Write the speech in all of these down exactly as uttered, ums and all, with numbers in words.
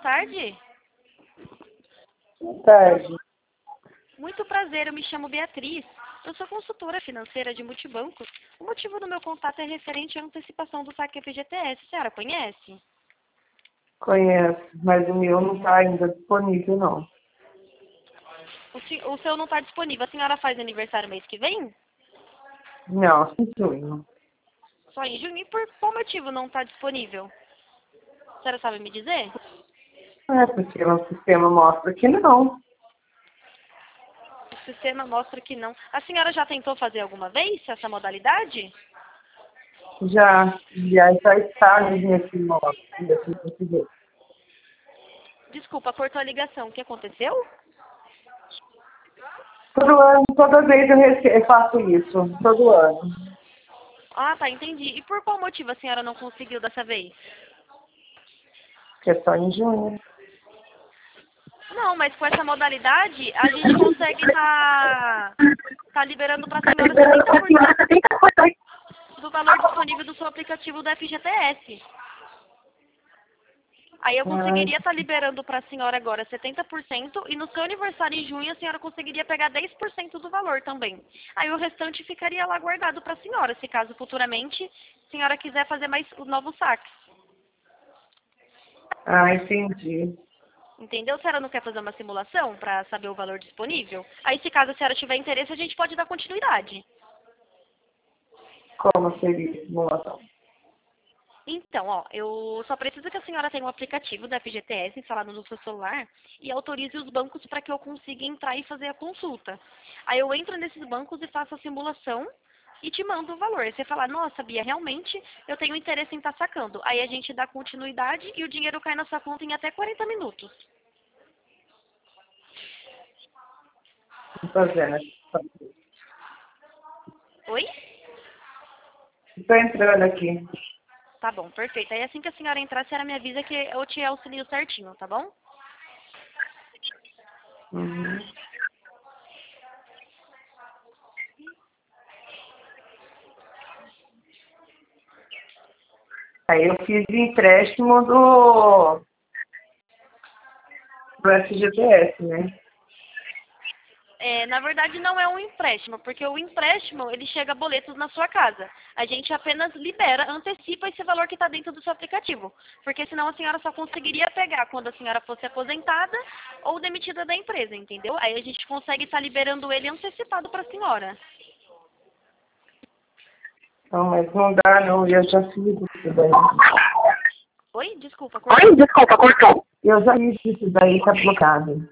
tarde. Boa tarde. Muito prazer, eu me chamo Beatriz. Eu sou consultora financeira de multibancos. O motivo do meu contato é referente à antecipação do saque F G T S. A senhora conhece? Conheço, mas o meu não está ainda disponível, não. O, se- o seu não está disponível. A senhora faz aniversário mês que vem? Não, em junho. Só em junho. E por qual motivo não está disponível? A senhora sabe me dizer? É porque o sistema mostra que não. O sistema mostra que não. A senhora já tentou fazer alguma vez essa modalidade? Já, já está estágio nesse modo, nesse português. Desculpa, cortou a ligação. O que aconteceu? Todo ano, toda vez eu, rece- eu faço isso, todo ano. Ah, tá, entendi. E por qual motivo a senhora não conseguiu dessa vez? Que é só em junho. Não, mas com essa modalidade, a gente consegue estar tá, tá liberando para a senhora setenta por cento do valor disponível do seu aplicativo do F G T S. Aí eu Ai, conseguiria estar liberando para a senhora agora setenta por cento e no seu aniversário em junho a senhora conseguiria pegar dez por cento do valor também. Aí o restante ficaria lá guardado para a senhora, se caso futuramente a senhora quiser fazer mais novos saques. ah, entendi. Entendeu? A senhora não quer fazer uma simulação para saber o valor disponível? Aí, se caso a senhora tiver interesse, a gente pode dar continuidade. Como seria a simulação? Então, ó, eu só preciso que a senhora tenha um aplicativo da F G T S instalado no seu celular e autorize os bancos para que eu consiga entrar e fazer a consulta. Aí eu entro nesses bancos e faço a simulação e te mando o valor. Você fala, nossa, Bia, realmente eu tenho interesse em estar sacando. Aí a gente dá continuidade e o dinheiro cai na sua conta em até quarenta minutos. Estou fazendo. Oi? Estou entrando aqui. Tá bom, perfeito. Aí assim que a senhora entrar, a senhora me avisa que eu te auxilio certinho, tá bom? Uhum. Aí eu fiz empréstimo do, do F G T S, né? É, na verdade, não é um empréstimo, porque o empréstimo, ele chega a boletos na sua casa. A gente apenas libera, antecipa esse valor que está dentro do seu aplicativo. Porque senão a senhora só conseguiria pegar quando a senhora fosse aposentada ou demitida da empresa, entendeu? Aí a gente consegue estar liberando ele antecipado para a senhora. Não, mas não dá não, eu já fiz isso daí. Oi? Desculpa, Oi, cortou. desculpa, cortou. Eu já fiz isso daí, tá bloqueado.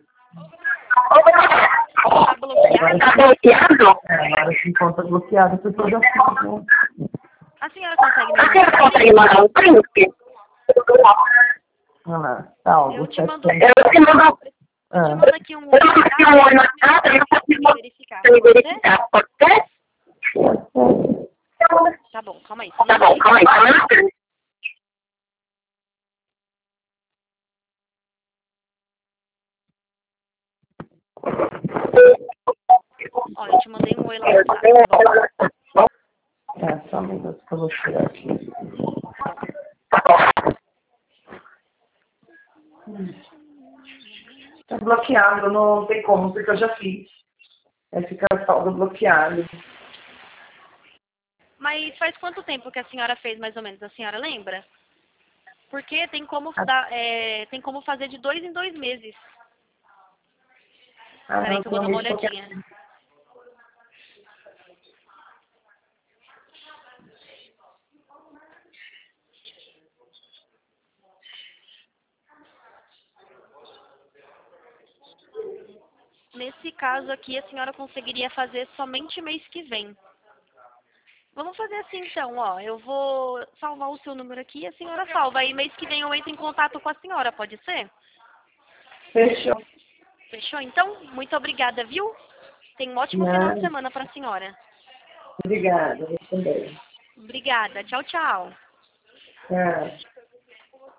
Tá Agora, bloqueado? tá bloqueado? É, agora se encontra bloqueado, porque eu já fiz, né? A senhora consegue me A mandar um senhora consegue print? mandar um print? Olha lá, salvo, Eu te mando, setecentos. Eu te mando... eu te Ah. mando aqui um Eu oi no não aqui um oi no WhatsApp WhatsApp, eu para posso me verificar. me Pode ser? verificar, pode ser? Tá bom, calma aí. Só um Tá bom, minutinho. calma aí, calma aí. Ó, eu te mandei um oi lá no WhatsApp, tá bom? É, só um minuto que eu vou tirar aqui. Tá bom. Tá bloqueado, não tem como, porque eu já fiz. Aí fica saldo bloqueado. Mas faz quanto tempo que a senhora fez, mais ou menos? A senhora lembra? Porque tem como, Ah, dar, é, tem como fazer de dois em dois meses. ah, Peraí não, que eu vou tem dar uma muito pouco. olhadinha. Nesse caso aqui, a senhora conseguiria fazer somente mês que vem. Vamos fazer assim então, ó. Eu vou salvar o seu número aqui e a senhora salva. Aí mês que vem eu entro em contato com a senhora, pode ser? Fechou. Fechou? Então, muito obrigada, viu? Tenha um ótimo final de Não, semana para a senhora. obrigada, eu também. Obrigada. Tchau, tchau. Tchau.